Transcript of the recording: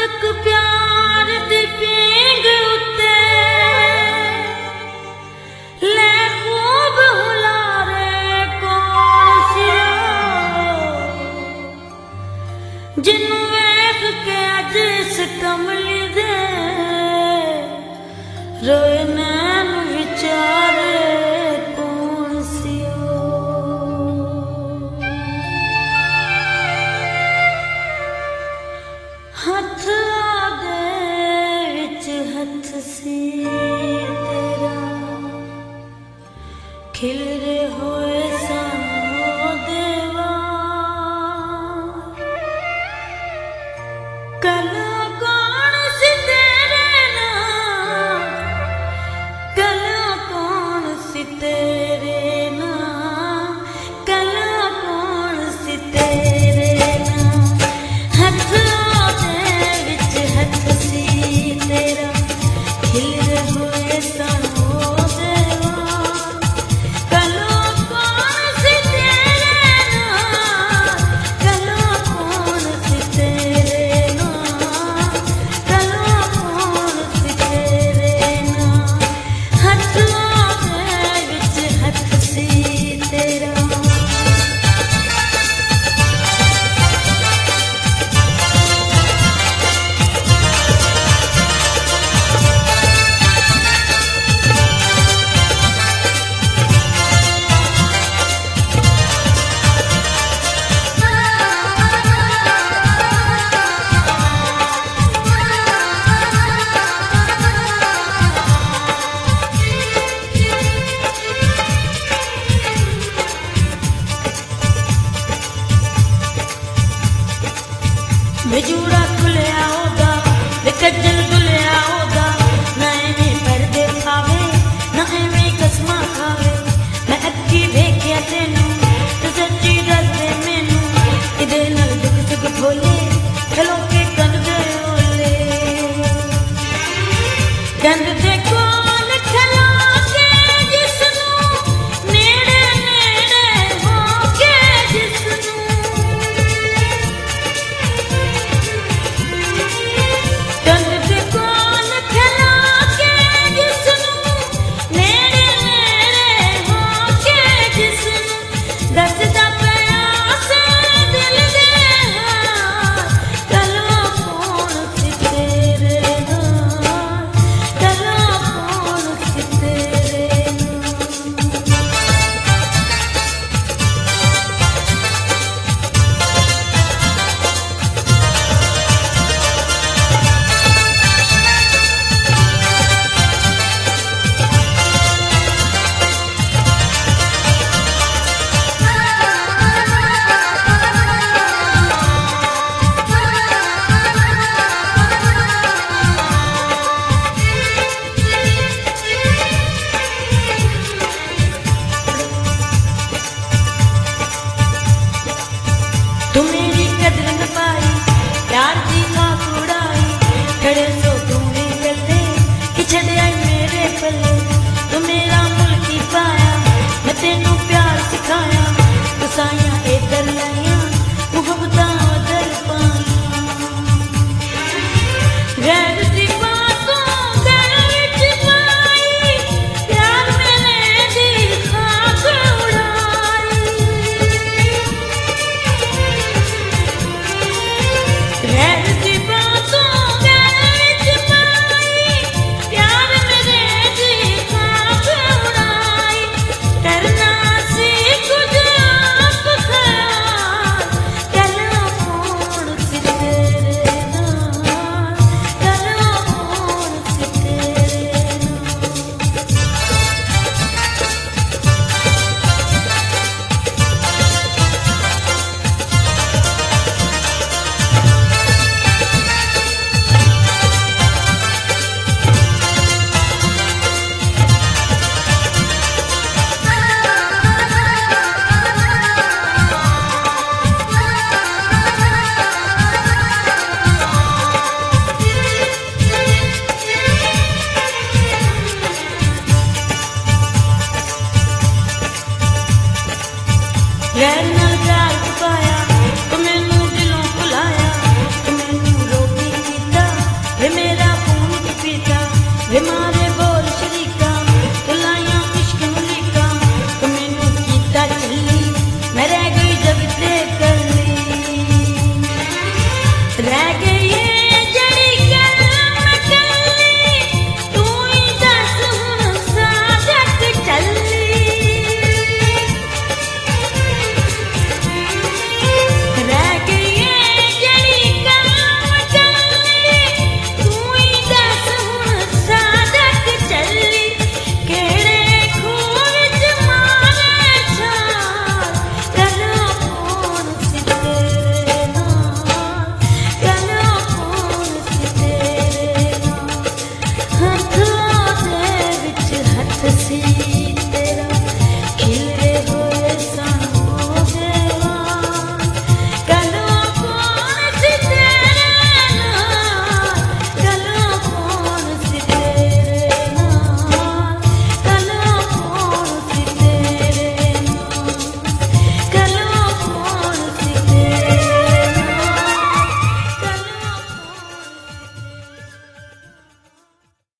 फाटक प्यार दी पींग उत्ते ले खूब हुलारे कौन सिया जिन्नू वेख के अज इस कमली दे रोए नैन विचारे कौन सियो हथ हथ सी तेरा खिलरे होए सानो देवा कल कौन सी तेरे नाल कल कौन सी तेरे नाल कल कौन सी तेरे नाल हथ हथ सी तेरा खिलरे हुए सानो देवा कलो कौन सी तेरे नाल कलो कौन सी तेरे नाल कलो कौन सी तेरे नाल हथों दे विच हथ सी तेरा बेजूड़ा खुलिया ओदा बेकजल दुलिया ओदा ना एवें पर्दे खावे ना एवें कसमां खावे मैं अक्की वेख्या तेनू ते सच्ची दस दे मैनू इदे नाल दुख सुख भोले खलो के कन दे ओले कंद दे कोल खलो के जिसनू नेड़े नेड़े हो के जिसनू तू मेरी कदर न पाई प्यार दी खाक उड़ाई खड़े सो तू भी चलते कि छड़ आई मेरे पल्ले तू मेरा मुल्की पाया मैं तेनू प्यार सिखाया तू साइयां इधर लाइया मुहब्बतां उधर पाइया गैर दी बातों गैर विच पाई प्यार मैंने दी खाक उड़ाई गैर दी बातों गैर विच पाई प्यार मेरे दी खाक उड़ाई करना सी कुछ आप ख्याल कलो कौन सी तेरे नाल कलो कौन सी तेरे गैर नाल प्यार